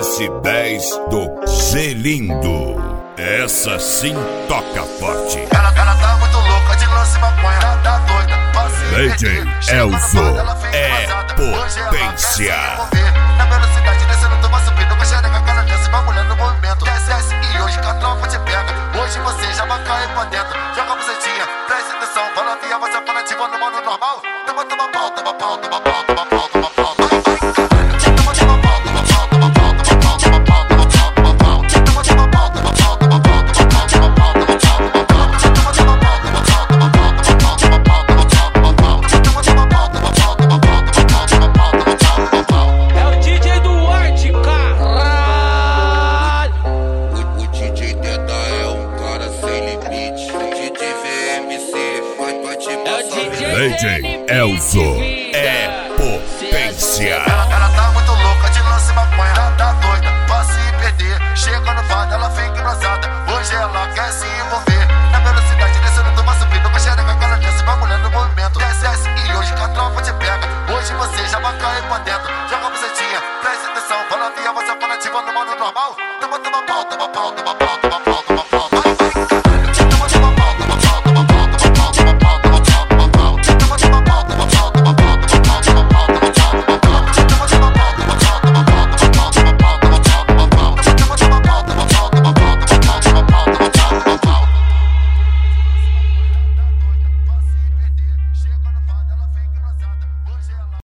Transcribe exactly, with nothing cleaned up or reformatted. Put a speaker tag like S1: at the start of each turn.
S1: S dez do Zelindo. Essa sim toca forte.
S2: Ela, ela tá muito louca de lance maconha, tá, tá doida.
S1: D J Elzo é potência.
S2: Na velocidade descendo, toma subindo, vai xereca, cara desce, vai mulher no movimento. Desce, desce e hoje que a tropa te pega. Hoje você já vai cair pra dentro. Joga a bucetinha, presta atenção. Fala via, você fala ativa no modo normal. Toma, toma pau, toma pau, toma pau, toma pau, toma pau.
S1: D J Elzo é potência.
S2: Ela, ela tá muito louca de lance maconha, tá, tá doida pra se perder. Chega no fado, ela fica engraçada. Hoje ela quer se envolver. Na velocidade descendo, toma subindo, vai xereca, cara desce, vai mulher no movimento. Desce, desce e hoje que a tropa te pega. Hoje você já vai cair pra dentro. Joga a bucetinha, presta atenção. Fala via, você fala ativa no modo normal. Toma, toma pau, toma pau, toma pau, toma pau.